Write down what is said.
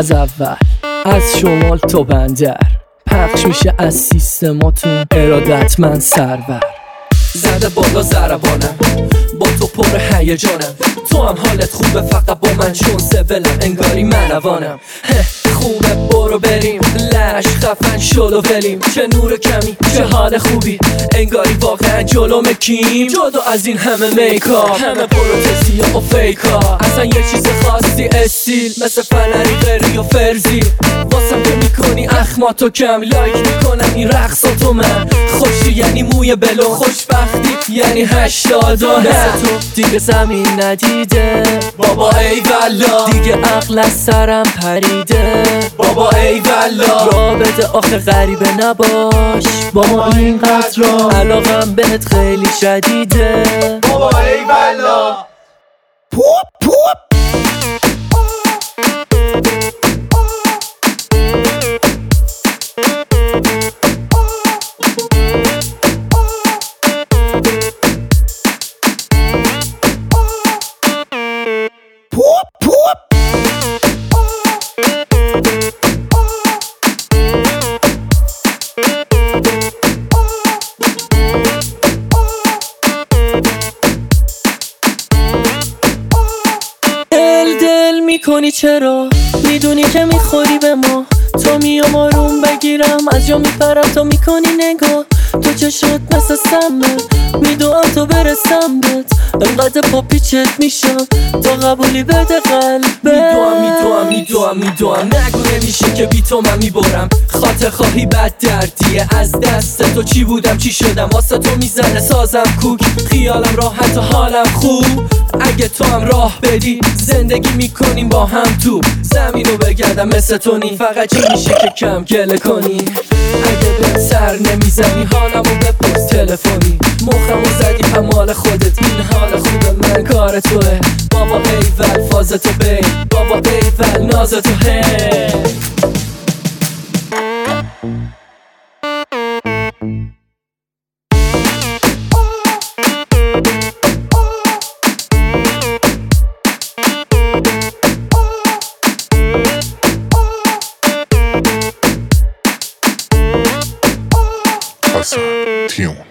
از اول از شمال تا بندر پخش میشه از سیستماتون، ارادتمند سرور. زده بالا ضربانم، با تو پر هیجانم، تو هم حالت خوبه فقط با من چون سبلم، انگاری منوانم. خوبه برو بریم، لش خفن شلو ولیم، چه نور کمی چه حال خوبی، انگاری واقعا جلوم کیم، جدا از این همه میکاپ، همه پروتزی و فیکا، اصلا یه چیز خاصی استیل مثل فنری غری و فرزی، واسم که میکنی اخماتو کم، لایک میکنم این رقصاتو من، خوشی یعنی موی بلو، خوشبختی یعنی 80 مثل تو دیگه زمین ندیده، بابا ای والا دیگه عقل از سرم پریده، بابا ای والا رابطه آخه غریبه نباش با ما اینقدر را، علاقم بهت خیلی شدیده، بابا ای والا پوپ پوپ. میکنی چرا؟ میدونی که میخوری به ما، تو میام آروم بگیرم از جا میپرم، تو میکنی نگاه، تو چشات مثل سمه، میدونم تو برسم بهت، انقدر پا پیچت میشم تا قبولی بده قلبه، میدونم نگو نمیشه که بی تو من میبرم، خاطر خواهی بد دردیه، از دست تو چی بودم چی شدم، واسه تو میزنه سازم کوک، خیالم راحت و حالم خوب، اگه تو هم راه بدی زندگی میکنیم با هم تو زمینو بگردم مثل تونی، فقط چی میشه که کم گله کنی، اگه به سر نمیزنی حالمو بپرس تلفنی، مخمو زدی همال خودت، این حال خوب من کار توه، بابا ایول فازتو بی، بابا ایول نازتو هی. Hassan Tion.